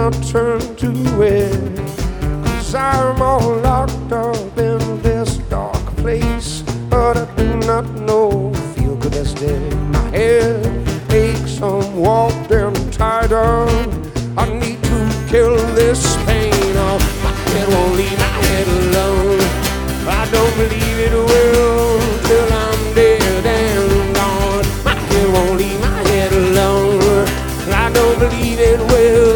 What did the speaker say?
I'll turn to it. 'Cause I'm all locked up in this dark place, but I do not know, feel good as dead. My head aches, I'm walking tired of. I need to kill this pain.